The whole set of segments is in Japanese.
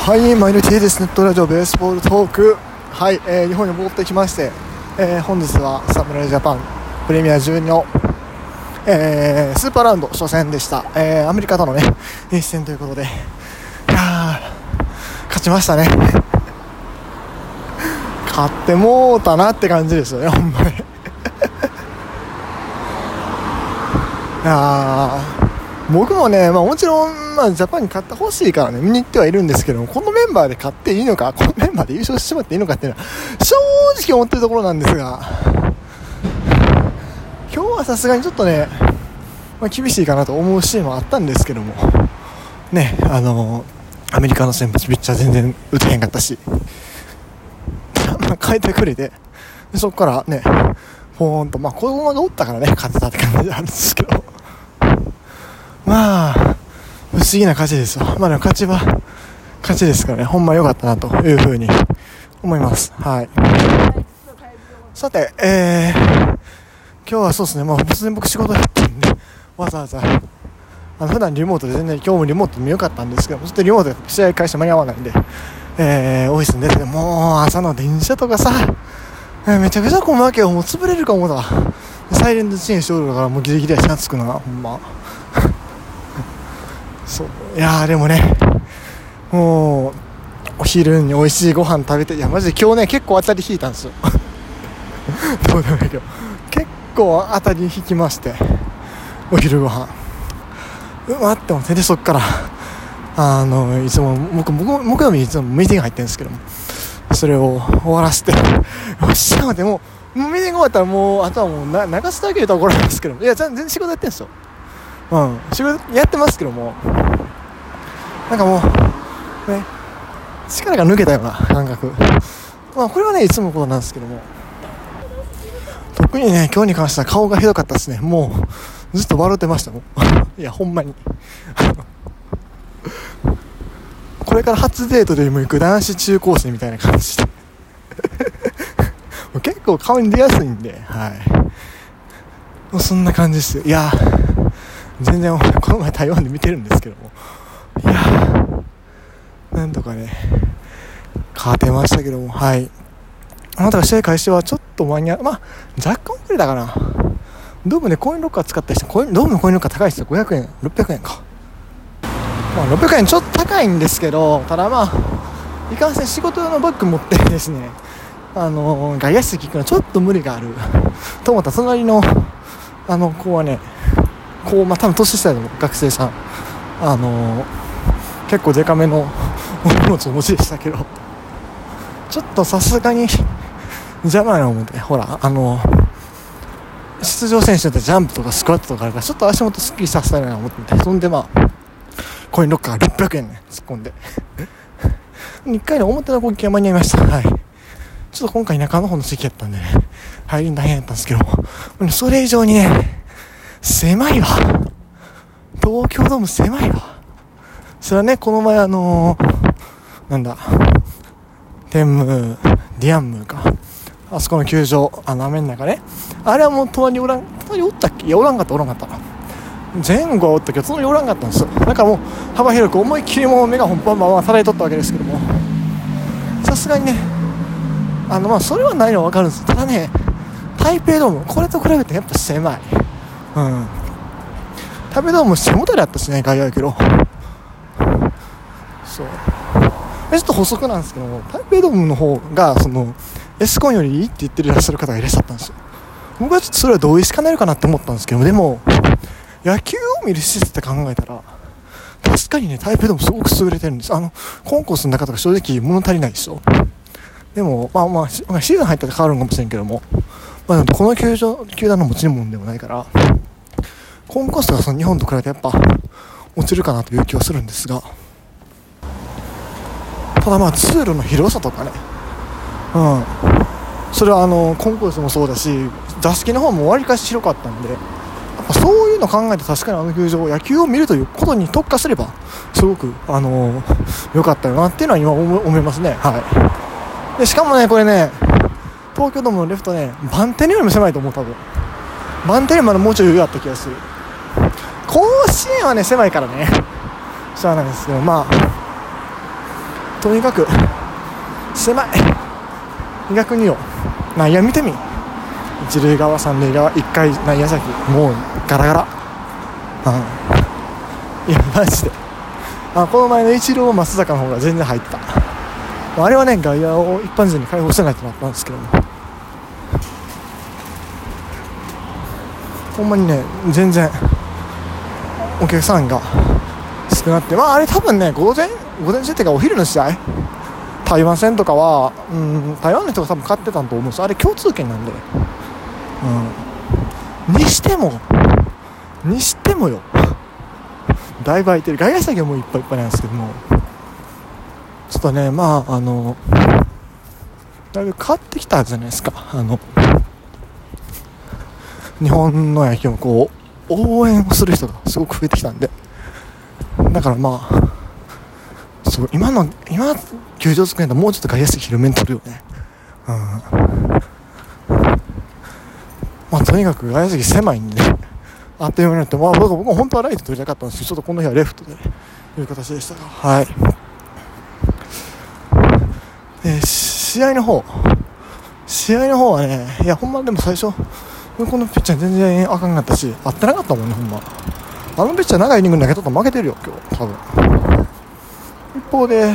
はい、マイルティですネットラジオベースボールトーク。はい、日本に戻ってきまして、本日は侍ジャパンプレミア12の、スーパーラウンド初戦でした。アメリカとのね一戦ということで、いや勝ちましたね。勝ってもうたなって感じですよね、ほんまに。いや僕もね、もちろん、ジャパンに勝ってほしいからね見に行ってはいるんですけども、このメンバーで勝っていいのか、このメンバーで優勝してしまっていいのかっていうのは正直思ってるところなんですが、今日はさすがにちょっとね、厳しいかなと思うシーンもあったんですけどもね、アメリカの先発ピッチャー全然打てへんかったし、変えてくれて、そこからねポーンと、子供がおったからね勝てたって感じなんですけど、不思議な勝ちですよ。でも勝ちは勝ちですからね、ほんま良かったなというふうに思います。はい。さて、今日はそうですね、突然僕仕事だったんでわざわざ普段リモートで全然今日もリモートでもよかったんですけど、ちょっとリモートで試合開始間に合わないんで、オフィスに出て、もう朝の電車とかさ、めちゃくちゃ混むわけよ。もう潰れるか思うたわ。サイレントチェーンしとるからもうギリギリやしなつくな、ほんま。そう、いやでもね、もうお昼に美味しいご飯食べて、いやマジで今日ね結構当たり引いたんですよ。どうでもいいけど結構当たり引きまして、お昼ご飯って思って、でそっからいつも僕木曜日いつもミーティング入ってるんですけども、それを終わらせて、よっしゃでもうミーティング終わったらもうあとはもう流すだけで怒られるんですけども、いや全然仕事やってるんですよ。仕事やってますけども、なんかもうね力が抜けたような感覚、これはねいつものことなんですけども、特にね今日に関しては顔がひどかったですね。もうずっと笑ってましたもん。いやほんまにこれから初デートでも行く男子中高生みたいな感じで結構顔に出やすいんで、もうそんな感じですよ。いや全然この前台湾で見てるんですけども、いやなんとかね勝てましたけども、だから試合開始はちょっと間に合う、若干遅れたかな。ドームでコインロッカー使った人、ドームのコインロッカー高いですよ。500円600円か、600円ちょっと高いんですけど、ただいかんせん仕事用のバッグ持ってですね、外野室聞くのちょっと無理があると思った隣の子はね、多分年下の学生さん、結構デカめの荷物をお持ちでしたけど、ちょっとさすがに邪魔やな思って、ほら出場選手だってジャンプとかスクワットとかあるから、ちょっと足元スッキリさせたいなと思って、そんでコインロッカー600円ね突っ込んで1回の表の攻撃は間に合いました。ちょっと今回中の方の席やったんでね、入りに大変やったんですけども、それ以上にね狭いわ。東京ドーム狭いわ。それはね、この前ディアンムーか、あそこの球場、雨の中ね、あれはもう隣おったっけ、いやおらんかった前後はおったけど隣おらんかったんですよ。だからもう幅広く思いっきりもう目が本番叩いとったわけですけども、さすがにねそれはないのは分かるんです。ただね台北ドームこれと比べてやっぱ狭い。台北ドーム背もたれあったしね、外野やけど、そうちょっと補足なんですけども、台北ドームの方がエスコンよりいいって言ってらっしゃる方がいらっしゃったんですよ。僕はちょっとそれは同意しかねるかなって思ったんですけど、でも野球を見る施設って考えたら確かにね台北ドームすごく優れてるんです。コンコースの中とか正直物足りないでしょ。でもシーズン入ったら変わるんかもしれんけども、この球団の持ち物でもないから、コンコースとか日本と比べてやっぱ落ちるかなという気はするんですが、ただ通路の広さとかね、それはコンコースもそうだし座敷の方もわりかし広かったんで、やっぱそういうの考えて確かに球場野球を見るということに特化すればすごく良かったよなっていうのは今思いますね。でしかもねこれね東京ドームのレフトねバンテリンよりも狭いと思う。多分バンテリンまでもうちょい余裕あった気がする。甲子園はね狭いからねしゃあないですけど、 とにかく狭い。逆によ、内野見てみ、一塁側三塁側、一回内野席もうガラガラ。いやマジで、この前の一郎松坂の方が全然入ってた。あれはね、外野を一般人に開放してないとなったんですけども、ほんまにね、全然お客さんが少なくて、あれ多分ね、午前中っていうかお昼の試合、台湾戦とかは、台湾の人が多分買ってたと思うんです。あれ共通券なんで、にしてもよ、だいぶ空いてる。外野席はもういっぱいいっぱいなんですけども、ちょっとね、だいぶ変わってきたじゃないですか。日本の野球もこう応援をする人がすごく増えてきたんで、だからそう今球場作るんだったらもうちょっと外野席広めに取るよね。とにかく外野席狭いんで、あっという間になって、僕も本当はライト取りたかったんですけど、ちょっとこの日はレフトでいう形でしたが、はい。試合の方はね、いやほんまでも最初このピッチャー全然あかんかったし、合ってなかったもんね、ほんま。あのピッチャー長いイニング投げとったら負けてるよ今日多分。一方で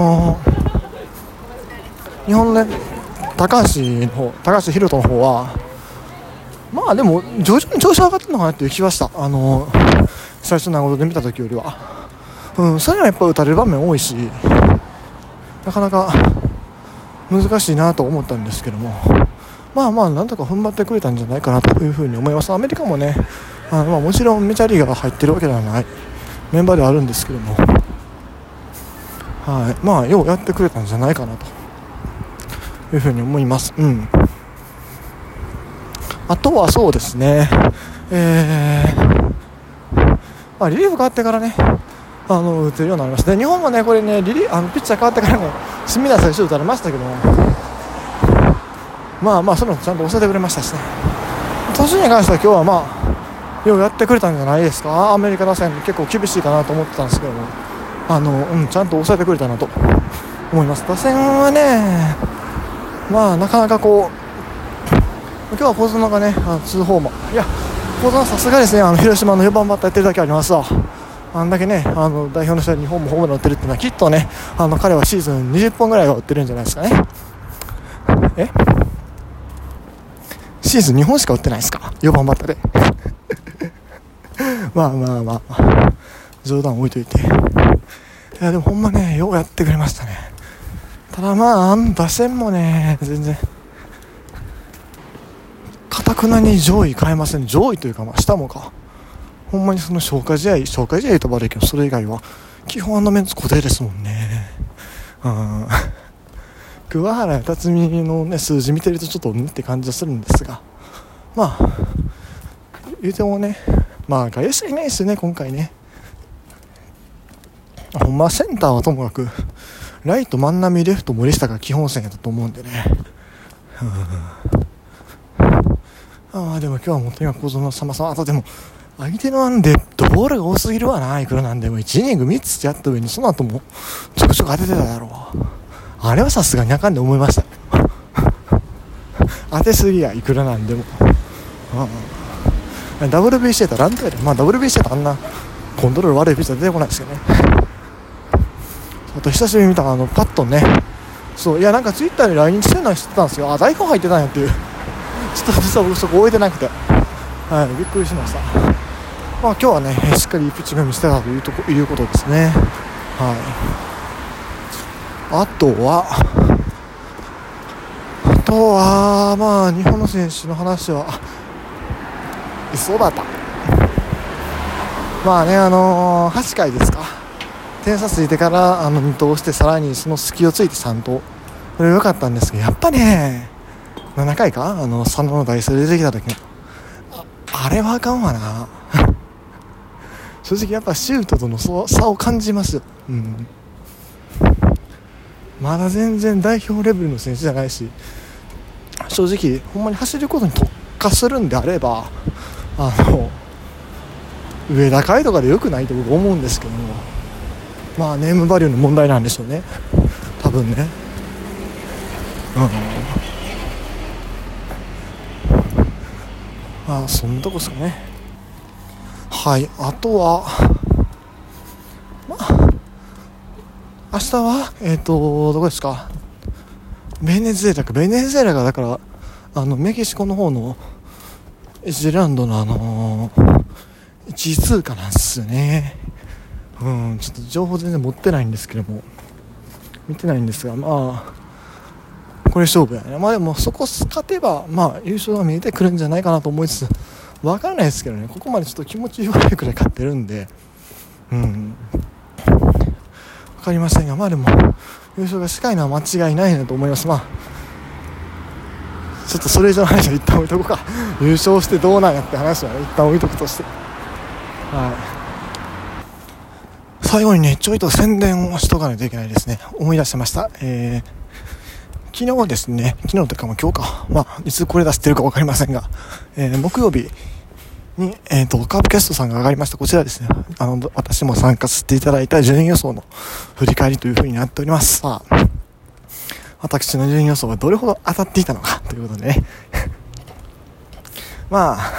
日本のね、高橋宏斗の方はでも徐々に調子上がってるのかなっていう気はした。最初の長野で見た時よりは、それはやっぱ打たれる場面多いし、なかなか難しいなと思ったんですけども、なんとか踏ん張ってくれたんじゃないかなというふうに思います。アメリカもね、もちろんメジャーリーガーが入ってるわけではないメンバーではあるんですけども、ようやってくれたんじゃないかなというふうに思います。あとはそうですね、リリーフ変わってからね、打てるようになりました。で日本もね、これね、ピッチャー変わってからね、隅田最初打たれましたけども、それもちゃんと抑えてくれましたしね。投手に関しては今日はようやってくれたんじゃないですか。アメリカ打線結構厳しいかなと思ってたんですけども、ちゃんと抑えてくれたなと思います。打線はね、なかなかこう、今日は小園がね、2ホーマー、いや小園はさすがですね、広島の4番バッターやってるだけありますわ。あんだけね、代表の人に2本もホームラン打ってるっていうのは、きっとね、彼はシーズン20本ぐらいは打ってるんじゃないですかね。シーズン2本しか打ってないですか、4番バッターで冗談置いといて、いやでもほんまね、ようやってくれましたね。ただ打線もね、全然堅くなに上位変えません。上位というか下もか、ほんまにその消化試合とばれるけど、それ以外は基本メンツ固定ですもんね。桑原や辰巳のね、数字見てるとちょっとって感じはするんですが、言うてもね、外野手いないですよね今回ね。ほんまセンターはともかく、ライト万波レフト森下が基本線やったと思うんでね。でも今日はもうとにかく小園様あとでも相手のデッドボールが多すぎるわな。いくらなんでも1イニング3つやった上にその後もちょくちょく当ててただろう。あれはさすがにあかんで思いました当てすぎや、いくらなんでも。WBC やったらラントやで、WBC やったらあんなコントロール悪いピッチャー出てこないですけどね。あと久しぶりに見たパットンね、そういやなんかツイッターに来日してるのは知ってたんですよ。大根入ってたんやっていう、ちょっと実は僕そこ終えてなくて、びっくりしました。今日はね、しっかりいいピッチング見せてたということですね。あとは日本の選手の話はそうだった。8回ですか、点差ついてから2投して、さらにその隙をついて3投、これ良かったんですけど、やっぱね7回か佐野の代走で出てきた時にあれはあかんわな正直やっぱシュートとの差を感じますよ。まだ全然代表レベルの選手じゃないし、正直ほんまに走ることに特化するんであれば上高いとかで良くないと僕思うんですけども、ネームバリューの問題なんでしょうね。 分ね。まあそんなとこですかね。はい。あとはまあ明日はどこですか。ベネズエラがだからメキシコの方の1次ラウンドの1位通過なんですよね。ちょっと情報全然持ってないんですけども、見てないんですが、まあこれ勝負やね。まあでもそこ勝てばまあ優勝が見えてくるんじゃないかなと思いつつ、分からないですけどね。ここまでちょっと気持ち悪いくらい勝ってるんで、分かりませんが、まあでも優勝が近いのは間違いないなと思います。まあちょっとそれ以上の話は一旦置いとこうか。優勝してどうなんやって話は、ね、一旦置いとくとして、最後にねちょいと宣伝をしとかないといけないですね。思い出しました。昨日ですね、昨日というかもう今日か、まあいつこれ出してるか分かりませんが、木曜日にカープキャストさんが上がりました。こちらですね、私も参加させていただいた順位予想の振り返りという風になっております。さあ、私の順位予想がどれほど当たっていたのかということでねまあ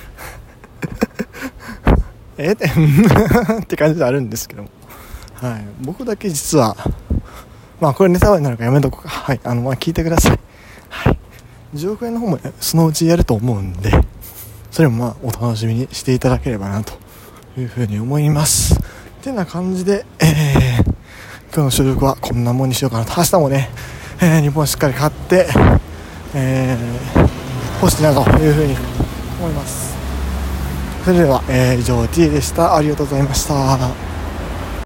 って感じであるんですけども、僕だけ実はまあこれネタバレになるからやめとこうか。まあ聞いてください。10億円の方も、ね、そのうちやると思うんで、それもまあお楽しみにしていただければなというふうに思います。ってな感じで、今日の収録はこんなもんにしようかなと。明日もね、日本しっかり勝って、欲しいなというふうに思います。それでは、以上 T でした。ありがとうございました。